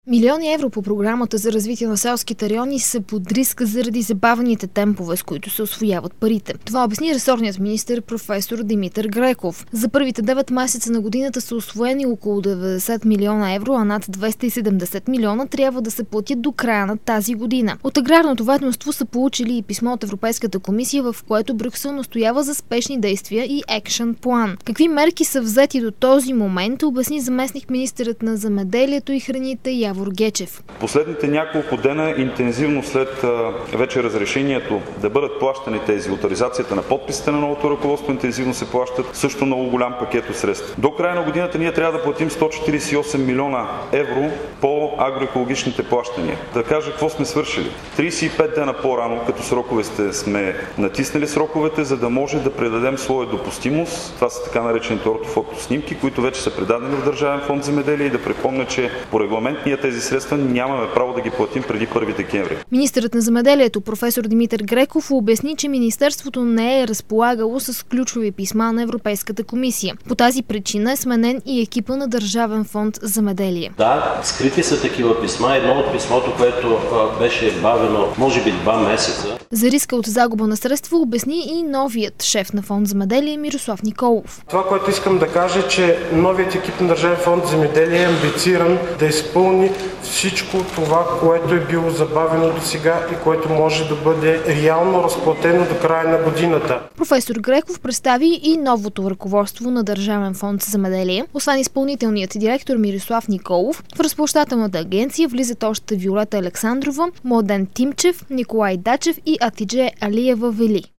Милиони евро по програмата за развитие на селските райони са под риск заради забавените темпове, с които се усвояват парите. Това обясни ресорният министър професор Димитър Греков. За първите 9 месеца на годината са усвоени около 90 милиона евро, а над 270 милиона трябва да се платят до края на тази година. От аграрното ведомство са получили и писмо от Европейската комисия, в което Брюксел настоява за спешни действия и екшън план. Какви мерки са взети до този момент, обясни заместник-министърът на земеделието и храните Явор Гечев. Последните няколко дена, интензивно след вече разрешението да бъдат плащани тези, оторизацията на подписите на новото ръководство, интензивно се плащат също много голям пакет от средства. До края на годината ние трябва да платим 148 милиона евро по агроекологичните плащания. Да кажа какво сме свършили. 35 дена по-рано, като сроковете сме натиснали сроковете, за да може да предадем своя допустимост. Това са така наречените ортофотоснимки, които вече са предадени в Държавен фонд земеделие, и да припомня, че по регламент ние тези средства нямаме право да ги платим преди 1 декември. Министърът на земеделието професор Димитър Греков обясни, че министерството не е разполагало с ключови писма на Европейската комисия. По тази причина е сменен и екипа на Държавен фонд земеделие. Да, скрити са такива писма. Едно от писмото, което беше бавено може би 2 месеца. За риска от загуба на средства обясни и новият шеф на фонд земеделие Мирослав Николов. Това, което искам да кажа, е, че новият екип на Държавен фонд земеделие е амбициран да изпълни всичко това, което е било забавено до сега и което може да бъде реално разплатено до края на годината. Професор Греков представи и новото ръководство на Държавен фонд земеделие. Освен изпълнителният директор Мирослав Николов, в разплащателната агенция влизат още Виолета Александрова, Младен Тимчев, Николай Дачев и Атидже Алиева Вели.